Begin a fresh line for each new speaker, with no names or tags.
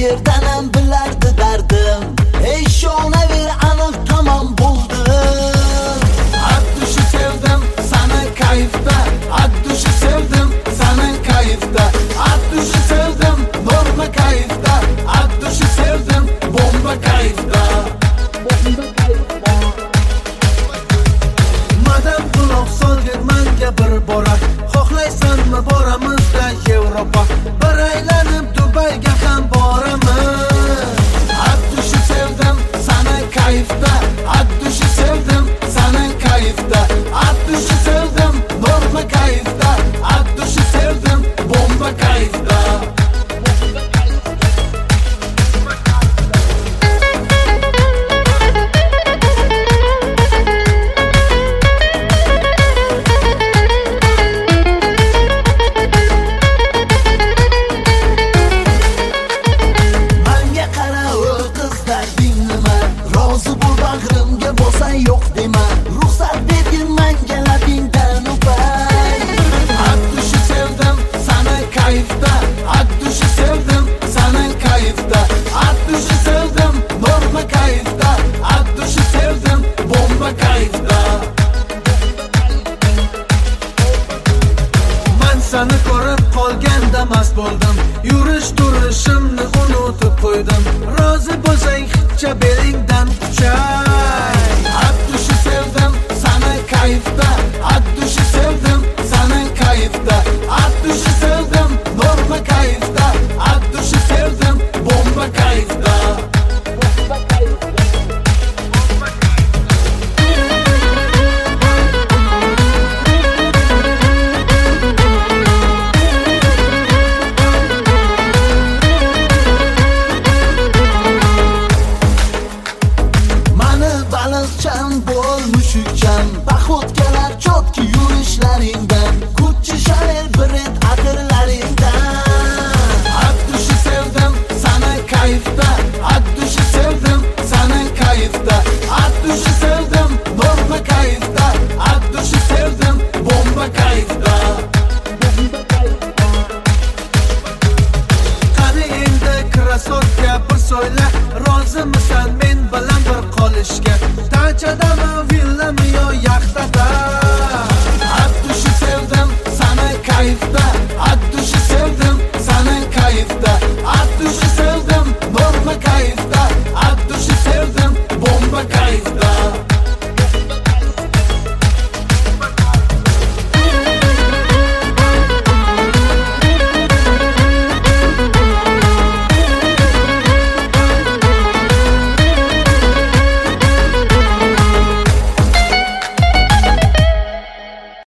yerdan ham bilardi dardim. Ey shonaver aniq tamom bo'ldi. Abdushi sevdim sana kayfda, Abdushi sevdim sana kayfda, Abdushi sevdim norma kayfda, Abdushi sevdim bomba kayfda. Madam quloq solgin menga bir bora, xohlaysanmi boramizda Yevropa, bir aylanib Dubayga ham boramiz. Abdushi sevdim sana kayfda, Abdushi sevdim sana kayfda, Abdushi sevdim norma kayfda, Abdushi sevdim bomba kayfda. Rozi bo'l bag'rimga bo'lsang yo'q dema, ruxsat bergin menga labingdan o'pay. Abdushi sevdim sana kayfda, Abdushi sevdim sana kayfda, Abdushi sevdim norma kayfda, Abdushi sevdim bomba kayfda. Men seni ko'rib qolganda mast bo'ldim, yurish turishimni unutib qo'ydim. Rozi bo'lsang hiccha belingdan quchay. Abdushi sevdim sana kayfda, Abdushi sevdim sana kayfda, Abdushi sevdim norma kayfda, Abdushi sevdim bomba kayfda. Balanscham bo'l mushukcham, baxot kelar chotki yurishlaringdan, Gucci Chanel brend atirlaringdan. Abdushi sevdim sana kayfda, Abdushi sevdim sana kayfda, Abdushi sevdim norma kayfda, Abdushi sevdim bomba kayfda. Qani endi krasotka bir so'yla, rozimisan men bilan bir qolishga? Dachadami, villami yo yaxtada? Abdushi sevdim sana kayfda, Abdushi sevdim sana kayfda,